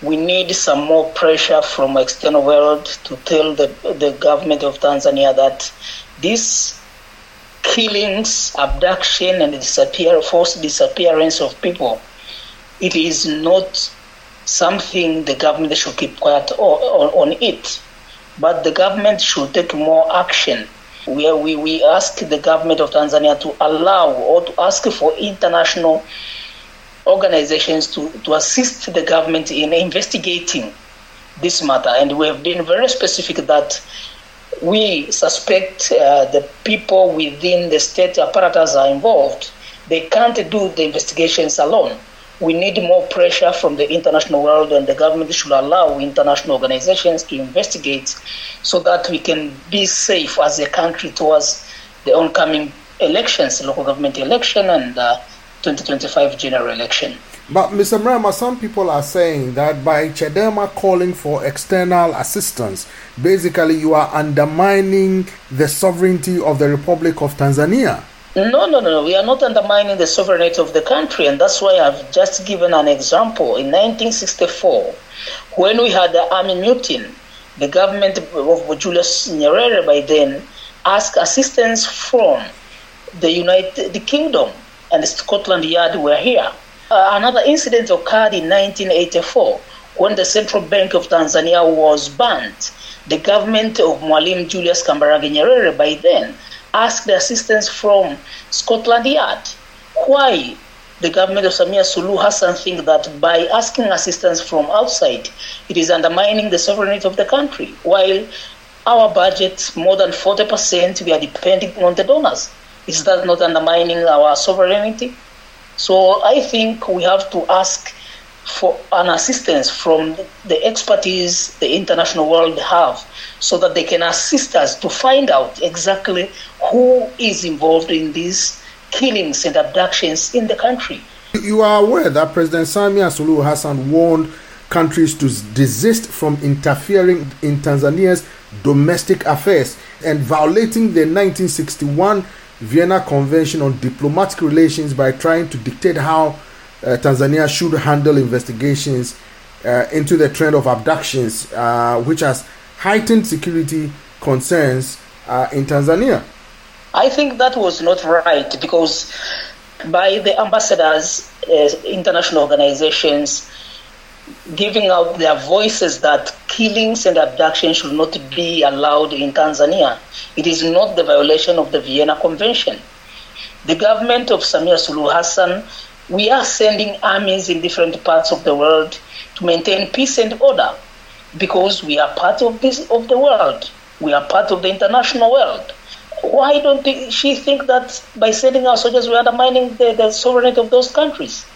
we need some more pressure from external world to tell the government of Tanzania that these killings, abduction, and forced disappearance of people, it is not something the government should keep quiet on it. But the government should take more action. We ask the government of Tanzania to allow or to ask for international organizations to assist the government in investigating this matter. And we have been very specific that we suspect the people within the state apparatus are involved. They can't do the investigations alone. We need more pressure from the international world, and the government should allow international organizations to investigate so that we can be safe as a country towards the oncoming elections, local government election and 2025 general election. But Mr. Mrema, some people are saying that by Chadema calling for external assistance, basically you are undermining the sovereignty of the Republic of Tanzania. No. We are not undermining the sovereignty of the country, and that's why I've just given an example. In 1964, when we had the army mutiny, the government of Julius Nyerere by then asked assistance from the United Kingdom, and Scotland Yard were here. Another incident occurred in 1984 when the Central Bank of Tanzania was banned. The government of Mwalimu Julius Kambarage Nyerere by then asked the assistance from Scotland Yard. Why the government of Samia Suluhu Hassan think that by asking assistance from outside, it is undermining the sovereignty of the country, while our budget, more than 40%, we are depending on the donors? Is that not undermining our sovereignty? So I think we have to ask for an assistance from the expertise the international world have, so that they can assist us to find out exactly who is involved in these killings and abductions in the country. You are aware that President Samia Suluhu Hassan warned countries to desist from interfering in Tanzania's domestic affairs and violating the 1961 Vienna Convention on Diplomatic Relations by trying to dictate how Tanzania should handle investigations into the trend of abductions, which has heightened security concerns in Tanzania. I think that was not right, because by the ambassadors, international organizations, giving out their voices that killings and abductions should not be allowed in Tanzania, it is not the violation of the Vienna Convention. The government of Samia Suluhu Hassan, we are sending armies in different parts of the world to maintain peace and order, because we are part of the world. We are part of the international world. Why don't she think that by sending our soldiers we are undermining the sovereignty of those countries?